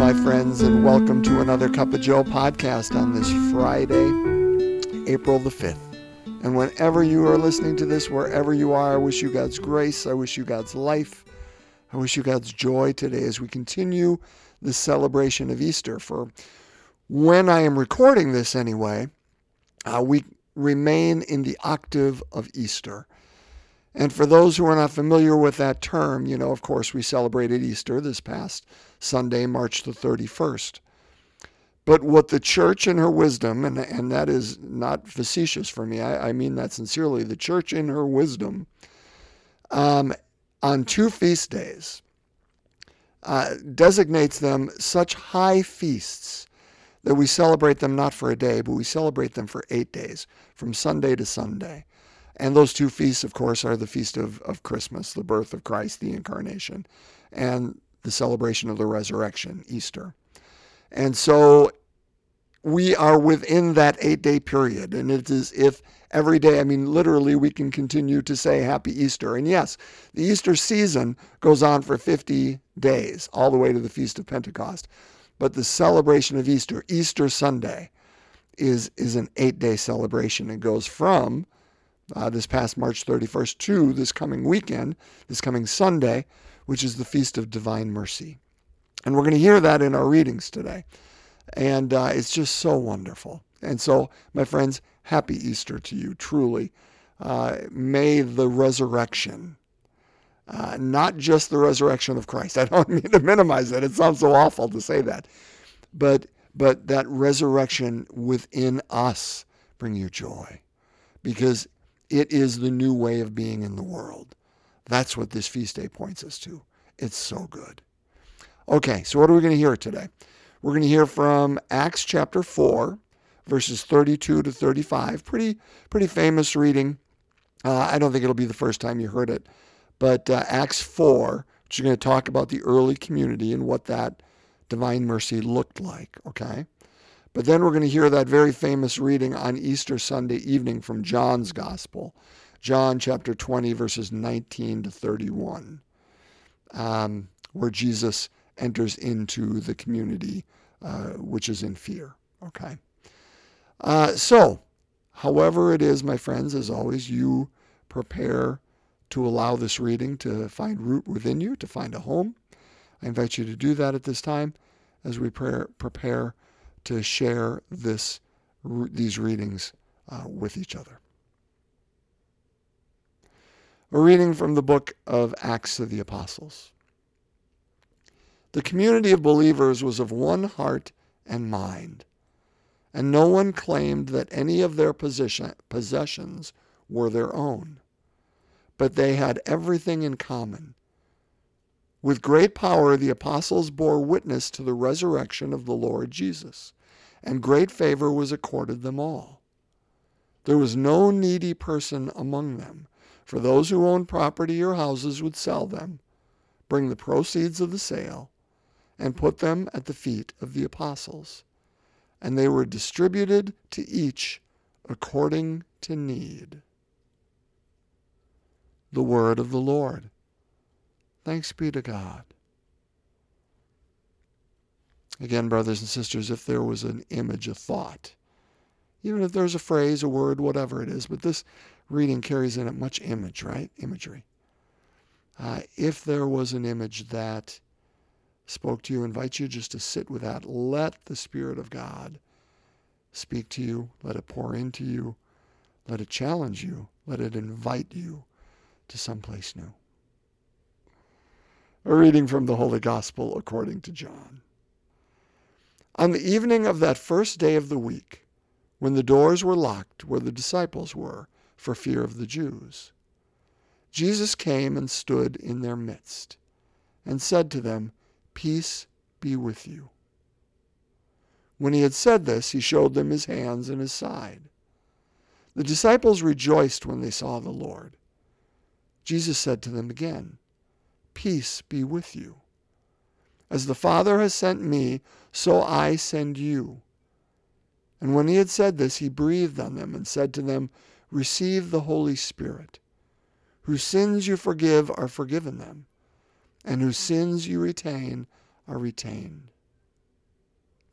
my friends, and welcome to another Cup of Joe podcast on this Friday, April the 5th. And whenever you are listening to this, wherever you are, I wish you God's grace, I wish you God's life, I wish you God's joy today as we continue the celebration of Easter. For when I am recording this anyway, we remain in the octave of Easter. And for those who are not familiar with that term, of course, we celebrated Easter this past Sunday, March the 31st. But what the church in her wisdom, and that is not facetious for me, I mean that sincerely, the church in her wisdom, on two feast days, designates them such high feasts that we celebrate them not for a day, but we celebrate them for 8 days, from Sunday to Sunday. And those two feasts, of course, are the Feast of Christmas, the birth of Christ, the Incarnation, and the celebration of the resurrection, Easter. And so we are within that 8-day period. And it is if every day, literally, we can continue to say Happy Easter. And yes, the Easter season goes on for 50 days, all the way to the Feast of Pentecost. But the celebration of Easter, Easter Sunday, is an 8-day celebration. It goes from this past March 31st to this coming weekend, this coming Sunday, which is the Feast of Divine Mercy. And we're going to hear that in our readings today. And it's just so wonderful. And so, my friends, Happy Easter to you, truly. May the resurrection, not just the resurrection of Christ. I don't mean to minimize it. It sounds so awful to say that. But that resurrection within us bring you joy. Because it is the new way of being in the world. That's what this feast day points us to. It's so good. Okay, so what are we going to hear today? We're going to hear from Acts chapter 4, verses 32 to 35. Pretty famous reading. I don't think it'll be the first time you heard it. But Acts 4, which is going to talk about the early community and what that divine mercy looked like, okay? But then we're going to hear that very famous reading on Easter Sunday evening from John's Gospel, John chapter 20, verses 19 to 31, where Jesus enters into the community, which is in fear. Okay. So, however it is, my friends, as always, you prepare to allow this reading to find root within you, to find a home. I invite you to do that at this time as we prepare to share these readings with each other. A reading from the book of Acts of the Apostles. The community of believers was of one heart and mind, and no one claimed that any of their possessions were their own, but they had everything in common. With great power, the apostles bore witness to the resurrection of the Lord Jesus, and great favor was accorded them all. There was no needy person among them, for those who owned property or houses would sell them, bring the proceeds of the sale, and put them at the feet of the apostles, and they were distributed to each according to need. The word of the Lord. Thanks be to God. Again, brothers and sisters, if there was an image, a thought, even if there's a phrase, a word, whatever it is, but this reading carries in it much image, right? Imagery. If there was an image that spoke to you, I invite you just to sit with that. Let the Spirit of God speak to you. Let it pour into you. Let it challenge you. Let it invite you to someplace new. A reading from the Holy Gospel according to John. On the evening of that first day of the week, when the doors were locked where the disciples were for fear of the Jews, Jesus came and stood in their midst and said to them, "Peace be with you." When he had said this, he showed them his hands and his side. The disciples rejoiced when they saw the Lord. Jesus said to them again, "Peace be with you. As the Father has sent me, so I send you." And when he had said this, he breathed on them and said to them, "Receive the Holy Spirit. Whose sins you forgive are forgiven them, and whose sins you retain are retained."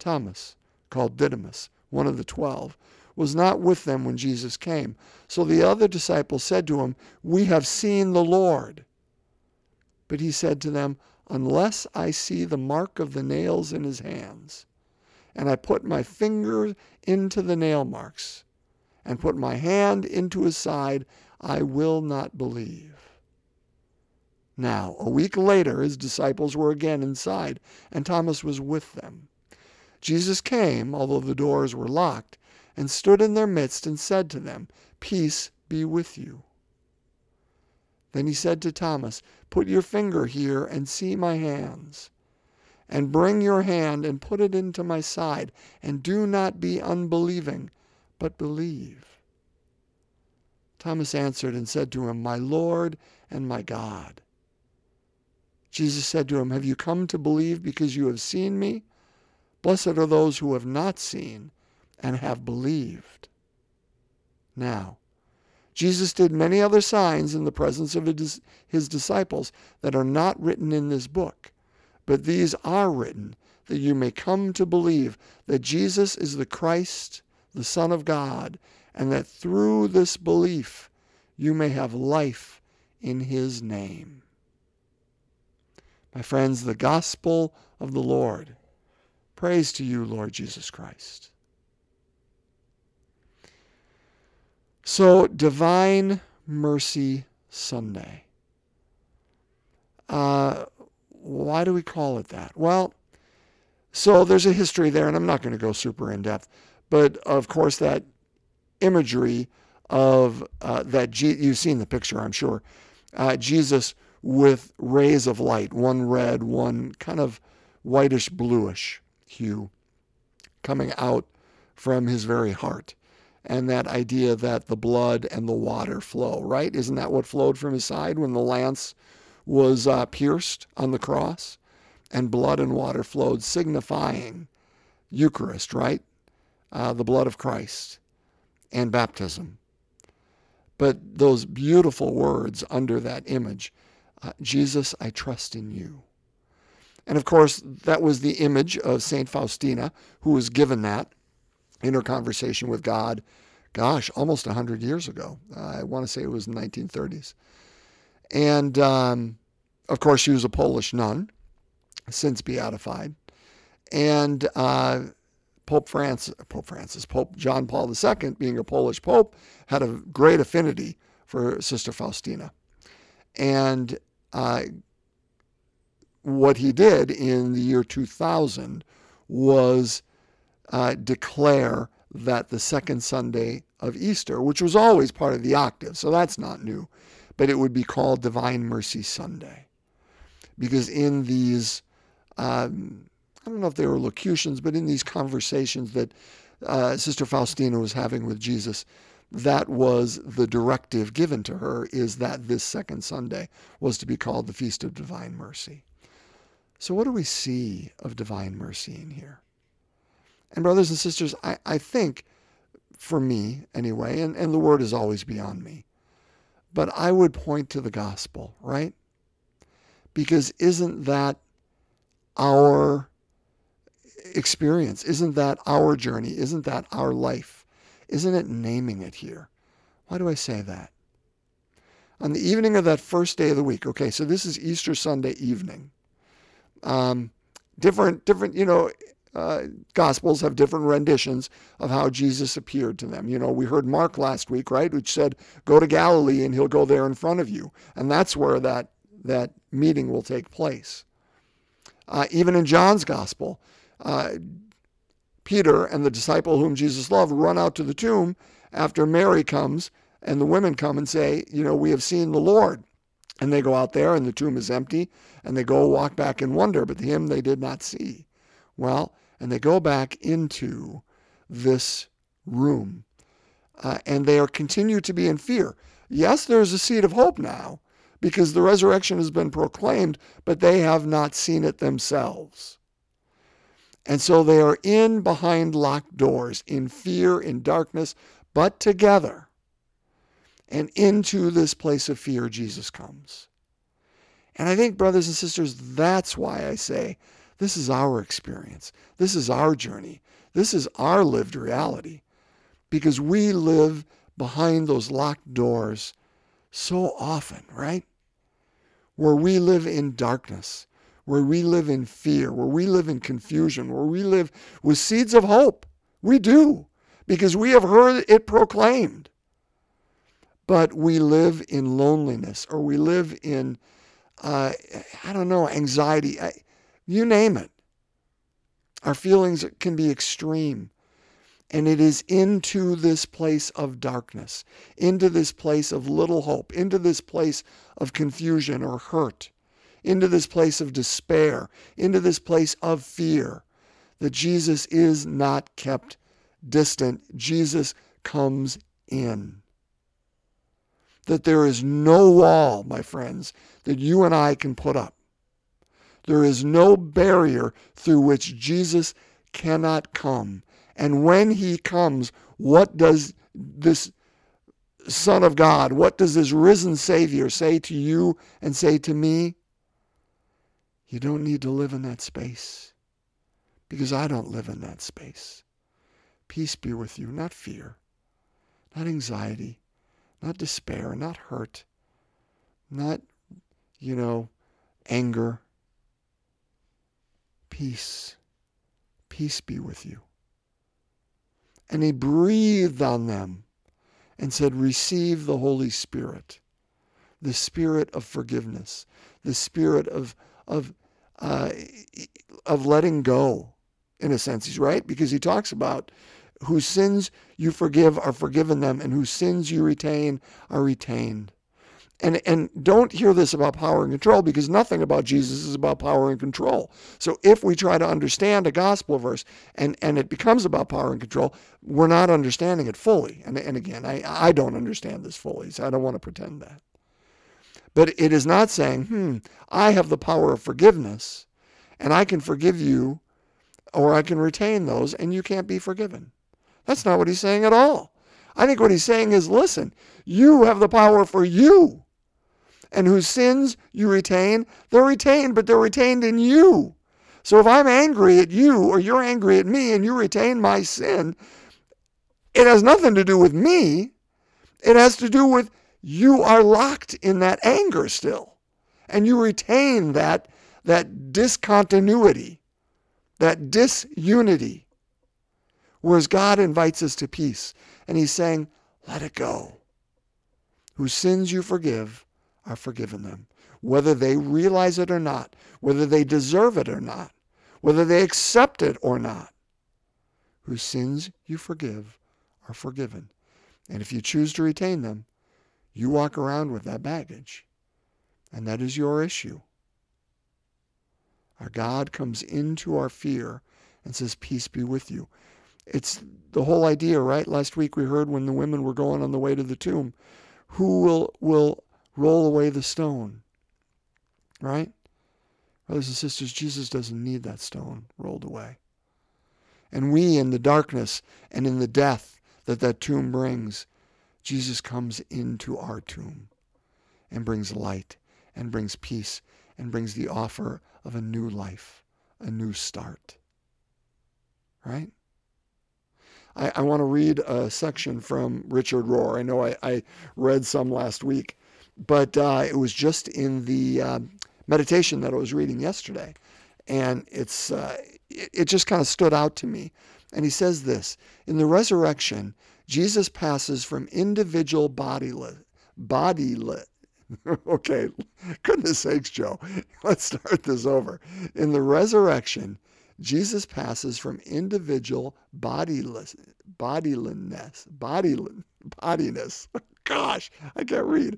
Thomas, called Didymus, one of the 12, was not with them when Jesus came. So the other disciples said to him, "We have seen the Lord." But he said to them, "Unless I see the mark of the nails in his hands, and I put my finger into the nail marks, and put my hand into his side, I will not believe." Now, a week later, his disciples were again inside, and Thomas was with them. Jesus came, although the doors were locked, and stood in their midst and said to them, "Peace be with you." Then he said to Thomas, "Put your finger here and see my hands, and bring your hand and put it into my side, and do not be unbelieving, but believe." Thomas answered and said to him, "My Lord and my God." Jesus said to him, "Have you come to believe because you have seen me? Blessed are those who have not seen and have believed." Now, Jesus did many other signs in the presence of his disciples that are not written in this book, but these are written that you may come to believe that Jesus is the Christ, the Son of God, and that through this belief you may have life in his name. My friends, the gospel of the Lord. Praise to you, Lord Jesus Christ. So, Divine Mercy Sunday. Why do we call it that? Well, so there's a history there, and I'm not going to go super in depth, but of course that imagery of you've seen the picture, I'm sure. Jesus with rays of light, one red, one kind of whitish bluish hue coming out from his very heart. And that idea that the blood and the water flow, right? Isn't that what flowed from his side when the lance was pierced on the cross? And blood and water flowed, signifying Eucharist, right? The blood of Christ and baptism. But those beautiful words under that image, Jesus, I trust in you. And of course, that was the image of St. Faustina, who was given that in her conversation with God, almost 100 years ago. I want to say it was in the 1930s. And of course, she was a Polish nun, since beatified. And Pope John Paul II, being a Polish pope, had a great affinity for Sister Faustina. And what he did in the year 2000 was declare that the second Sunday of Easter, which was always part of the octave, so that's not new, but it would be called Divine Mercy Sunday. Because in these, I don't know if they were locutions, but in these conversations that Sister Faustina was having with Jesus, that was the directive given to her, is that this second Sunday was to be called the Feast of Divine Mercy. So what do we see of divine mercy in here? And brothers and sisters, I think, for me anyway, and the word is always beyond me, but I would point to the gospel, right? Because isn't that our experience? Isn't that our journey? Isn't that our life? Isn't it naming it here? Why do I say that? On the evening of that first day of the week, okay, so this is Easter Sunday evening. Different, Gospels have different renditions of how Jesus appeared to them. We heard Mark last week, right, which said, go to Galilee and he'll go there in front of you. And that's where that meeting will take place. Even in John's Gospel, Peter and the disciple whom Jesus loved run out to the tomb after Mary comes and the women come and say, we have seen the Lord. And they go out there and the tomb is empty and they go walk back in wonder, but him they did not see. Well, and they go back into this room and they continue to be in fear. Yes, there's a seed of hope now because the resurrection has been proclaimed, but they have not seen it themselves. And so they are in behind locked doors, in fear, in darkness, but together. And into this place of fear, Jesus comes. And I think, brothers and sisters, that's why I say This is our experience. This is our journey. This is our lived reality, because we live behind those locked doors so often, right? Where we live in darkness, where we live in fear, where we live in confusion, where we live with seeds of hope. We do, because we have heard it proclaimed. But we live in loneliness, or we live in, anxiety. You name it. Our feelings can be extreme. And it is into this place of darkness, into this place of little hope, into this place of confusion or hurt, into this place of despair, into this place of fear, that Jesus is not kept distant. Jesus comes in. That there is no wall, my friends, that you and I can put up. There is no barrier through which Jesus cannot come. And when he comes, what does this Son of God, what does this risen Savior say to you and say to me? You don't need to live in that space, because I don't live in that space. Peace be with you, not fear, not anxiety, not despair, not hurt, not, anger. Peace. Peace be with you. And he breathed on them and said, receive the Holy Spirit, the spirit of forgiveness, the spirit of letting go, in a sense. He's right, because he talks about whose sins you forgive are forgiven them, and whose sins you retain are retained. And don't hear this about power and control, because nothing about Jesus is about power and control. So if we try to understand a gospel verse and it becomes about power and control, we're not understanding it fully. And again, I don't understand this fully, so I don't want to pretend that. But it is not saying, I have the power of forgiveness, and I can forgive you, or I can retain those, and you can't be forgiven. That's not what he's saying at all. I think what he's saying is, listen, you have the power for you. And whose sins you retain, they're retained, but they're retained in you. So if I'm angry at you, or you're angry at me, and you retain my sin, it has nothing to do with me. It has to do with you are locked in that anger still. And you retain that discontinuity, that disunity. Whereas God invites us to peace. And he's saying, let it go. Whose sins you forgive are forgiven them. Whether they realize it or not, whether they deserve it or not, whether they accept it or not. Whose sins you forgive are forgiven. And if you choose to retain them, you walk around with that baggage. And that is your issue. Our God comes into our fear and says, peace be with you. It's the whole idea, right? Last week we heard when the women were going on the way to the tomb, who will roll away the stone, right? Brothers and sisters, Jesus doesn't need that stone rolled away. And we, in the darkness and in the death that tomb brings, Jesus comes into our tomb and brings light and brings peace and brings the offer of a new life, a new start, right? I want to read a section from Richard Rohr. I know I read some last week, but it was just in the meditation that I was reading yesterday, and it just kind of stood out to me. And he says this: in the resurrection, Jesus passes from individual bodiless. Okay, goodness sakes, Joe. Let's start this over. In the resurrection, Jesus passes from individual bodiness. Gosh, I can't read.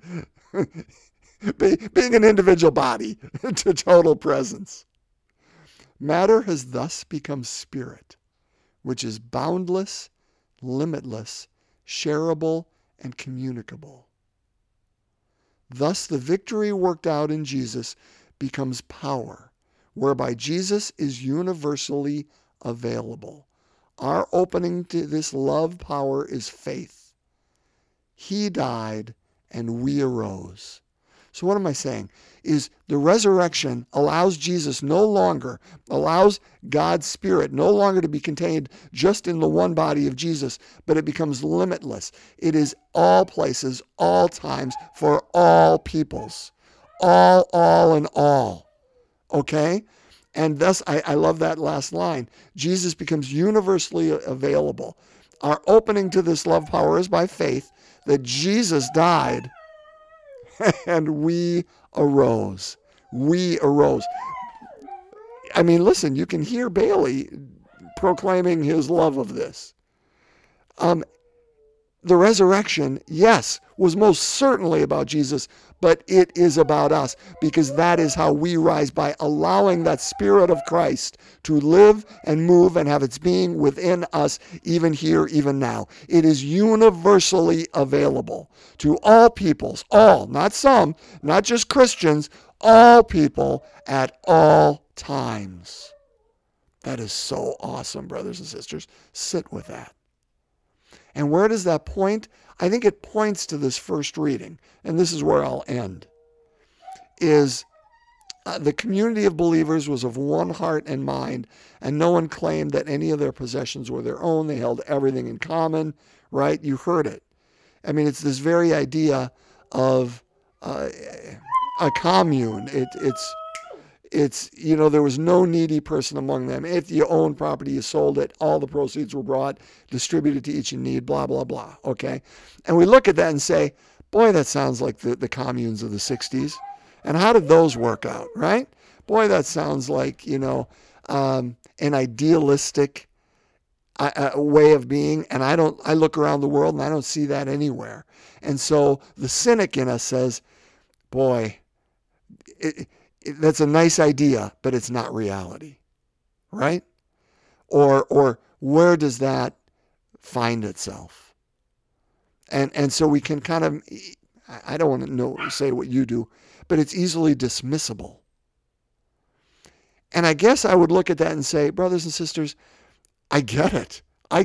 Being an individual body to total presence. Matter has thus become spirit, which is boundless, limitless, shareable, and communicable. Thus, the victory worked out in Jesus becomes power, whereby Jesus is universally available. Our opening to this love power is faith. He died and we arose. So what am I saying? Is the resurrection allows allows God's Spirit no longer to be contained just in the one body of Jesus, but it becomes limitless. It is all places, all times, for all peoples. All, and all. Okay? And thus, I love that last line. Jesus becomes universally available. Our opening to this love power is by faith that Jesus died and we arose. We arose. I mean, listen, you can hear Bailey proclaiming his love of this. The resurrection, yes, was most certainly about Jesus, but it is about us, because that is how we rise, by allowing that Spirit of Christ to live and move and have its being within us, even here, even now. It is universally available to all peoples, all, not some, not just Christians, all people at all times. That is so awesome, brothers and sisters. Sit with that. And where does that point? I think it points to this first reading, and this is where I'll end, is the community of believers was of one heart and mind, and no one claimed that any of their possessions were their own. They held everything in common, right? You heard it. I mean, it's this very idea of a commune. It's, there was no needy person among them. If you owned property, you sold it. All the proceeds were brought, distributed to each in need, blah, blah, blah. Okay? And we look at that and say, boy, that sounds like the communes of the 60s. And how did those work out, right? Boy, that sounds like, an idealistic way of being. And I look around the world and I don't see that anywhere. And so the cynic in us says, boy, that's a nice idea, but it's not reality, right? Or where does that find itself? And so we can kind of, I don't want to say what you do, but it's easily dismissible. And I guess I would look at that and say, brothers and sisters, I get it.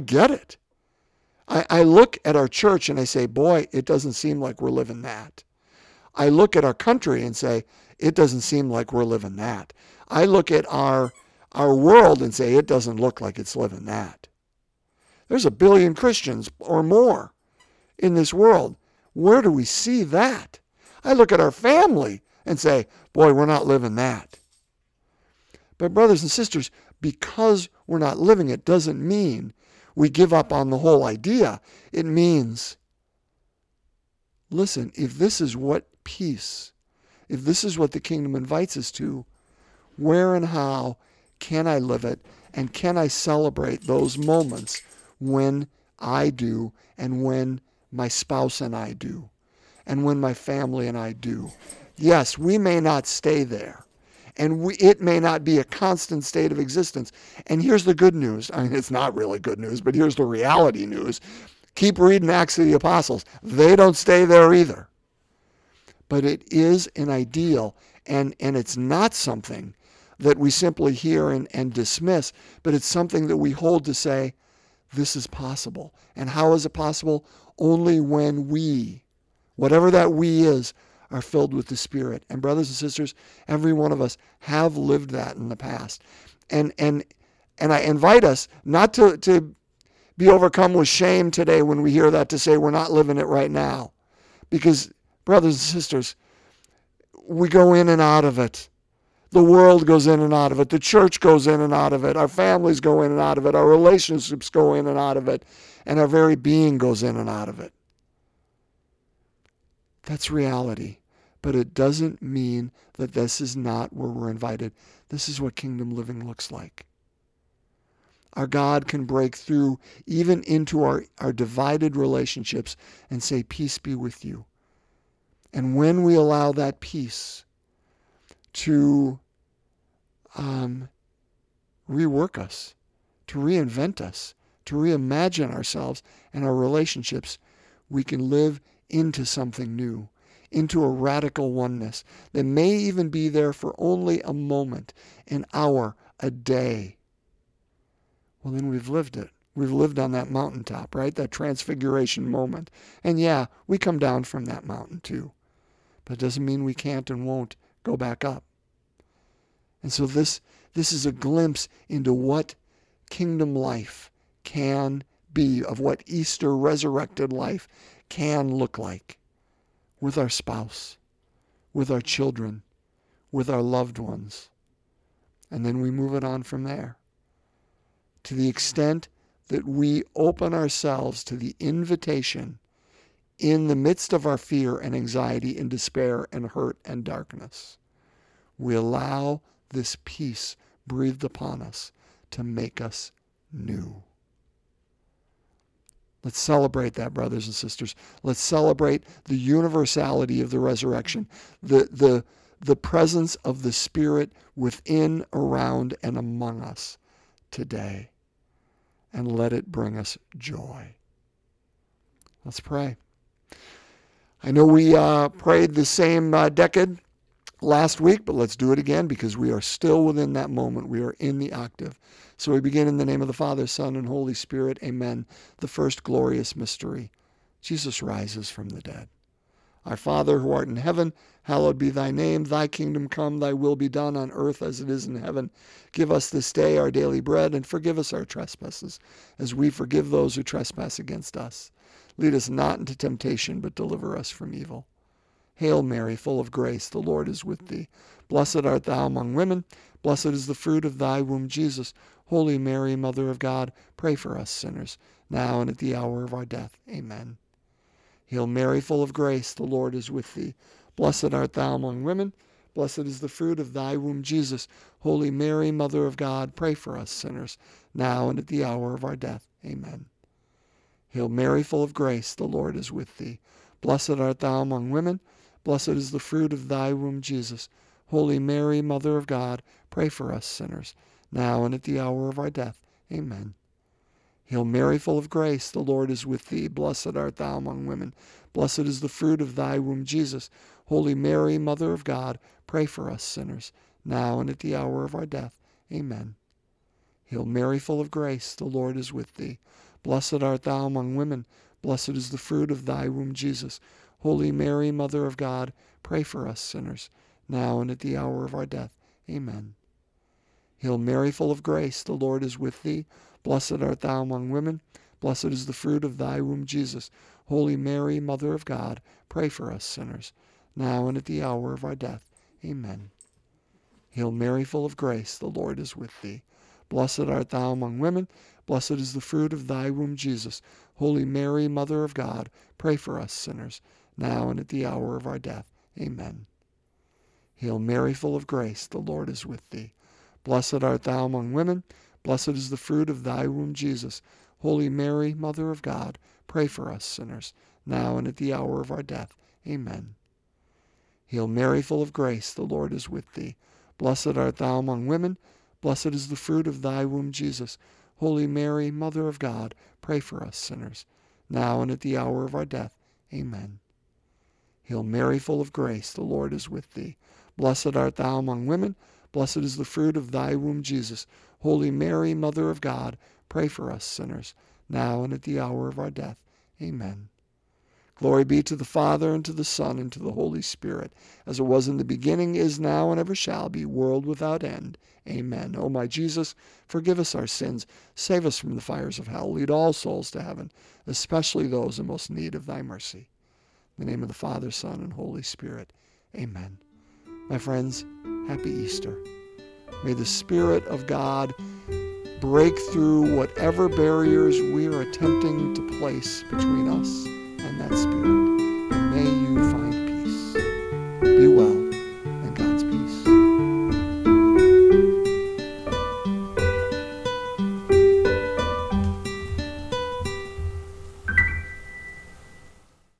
I look at our church and I say, boy, it doesn't seem like we're living that. I look at our country and say, it doesn't seem like we're living that. I look at our world and say, it doesn't look like it's living that. There's 1 billion Christians or more in this world. Where do we see that? I look at our family and say, boy, we're not living that. But brothers and sisters, because we're not living it doesn't mean we give up on the whole idea. It means, listen, if this is what peace, if this is what the kingdom invites us to, where and how can I live it? And can I celebrate those moments when I do, and when my spouse and I do, and when my family and I do? Yes, we may not stay there, and it may not be a constant state of existence. And here's the good news. I mean, it's not really good news, but here's the reality news. Keep reading Acts of the Apostles. They don't stay there either. But it is an ideal, and it's not something that we simply hear and dismiss, but it's something that we hold to say, this is possible. And how is it possible? Only when we, whatever that we is, are filled with the Spirit. And brothers and sisters, every one of us have lived that in the past. And I invite us not to be overcome with shame today when we hear that, to say we're not living it right now. Because brothers and sisters, we go in and out of it. The world goes in and out of it. The church goes in and out of it. Our families go in and out of it. Our relationships go in and out of it. And our very being goes in and out of it. That's reality. But it doesn't mean that this is not where we're invited. This is what kingdom living looks like. Our God can break through even into our divided relationships and say, peace be with you. And when we allow that peace to rework us, to reinvent us, to reimagine ourselves and our relationships, we can live into something new, into a radical oneness that may even be there for only a moment, an hour, a day. Well, then we've lived it. We've lived on that mountaintop, right? That transfiguration moment. And yeah, we come down from that mountain too. But it doesn't mean we can't and won't go back up. And so this is a glimpse into what kingdom life can be, of what Easter resurrected life can look like with our spouse, with our children, with our loved ones. And then we move it on from there. To the extent that we open ourselves to the invitation in the midst of our fear and anxiety and despair and hurt and darkness, we allow this peace breathed upon us to make us new. Let's celebrate that, brothers and sisters. Let's celebrate the universality of the resurrection, the presence of the Spirit within, around, and among us today. And let it bring us joy. Let's pray. I know we prayed the same decade last week, but let's do it again because we are still within that moment. We are in the octave. So we begin in the name of the Father, Son, and Holy Spirit. Amen. The first glorious mystery. Jesus rises from the dead. Our Father who art in heaven, hallowed be thy name. Thy kingdom come, thy will be done on earth as it is in heaven. Give us this day our daily bread, and forgive us our trespasses, as we forgive those who trespass against us. Lead us not into temptation, but deliver us from evil. Hail Mary, full of grace, the Lord is with thee. Blessed art thou among women. Blessed is the fruit of thy womb, Jesus. Holy Mary, Mother of God, pray for us sinners, now and at the hour of our death. Amen. Hail Mary, full of grace, the Lord is with thee. Blessed art thou among women. Blessed is the fruit of thy womb, Jesus. Holy Mary, Mother of God, pray for us sinners, now and at the hour of our death. Amen. Hail Mary, full of grace, the Lord is with thee. Blessed art thou among women. Blessed is the fruit of thy womb, Jesus. Holy Mary, Mother of God, pray for us sinners, now and at the hour of our death. Amen. Hail Mary, full of grace, the Lord is with thee. Blessed art thou among women. Blessed is the fruit of thy womb, Jesus. Holy Mary, Mother of God, pray for us sinners, now and at the hour of our death. Amen. Hail Mary, full of grace, the Lord is with thee. Blessed art thou among women. Blessed is the fruit of thy womb, Jesus. Holy Mary, Mother of God, pray for us sinners, now and at the hour of our death. Amen. Hail Mary, full of grace, the Lord is with thee. Blessed art thou among women. Blessed is the fruit of thy womb, Jesus. Holy Mary, Mother of God, pray for us sinners, now and at the hour of our death. Amen. Hail Mary, full of grace, the Lord is with thee. Blessed art thou among women. Blessed is the fruit of thy womb, Jesus. Holy Mary, Mother of God, pray for us sinners, now and at the hour of our death. Amen. Hail Mary, full of grace, the Lord is with thee. Blessed art thou among women. Blessed is the fruit of thy womb, Jesus. Holy Mary, Mother of God, pray for us sinners, now and at the hour of our death. Amen. Hail Mary, full of grace, the Lord is with thee. Blessed art thou among women. Blessed is the fruit of thy womb, Jesus. Holy Mary, Mother of God, pray for us sinners, now and at the hour of our death. Amen. Hail Mary, full of grace, the Lord is with thee. Blessed art thou among women. Blessed is the fruit of thy womb, Jesus. Holy Mary, Mother of God, pray for us sinners, now and at the hour of our death. Amen. Glory be to the Father, and to the Son, and to the Holy Spirit, as it was in the beginning, is now, and ever shall be, world without end. Amen. O my Jesus, forgive us our sins, save us from the fires of hell, lead all souls to heaven, especially those in most need of thy mercy. In the name of the Father, Son, and Holy Spirit. Amen. My friends, happy Easter. May the Spirit of God break through whatever barriers we are attempting to place between us and that Spirit. And may you find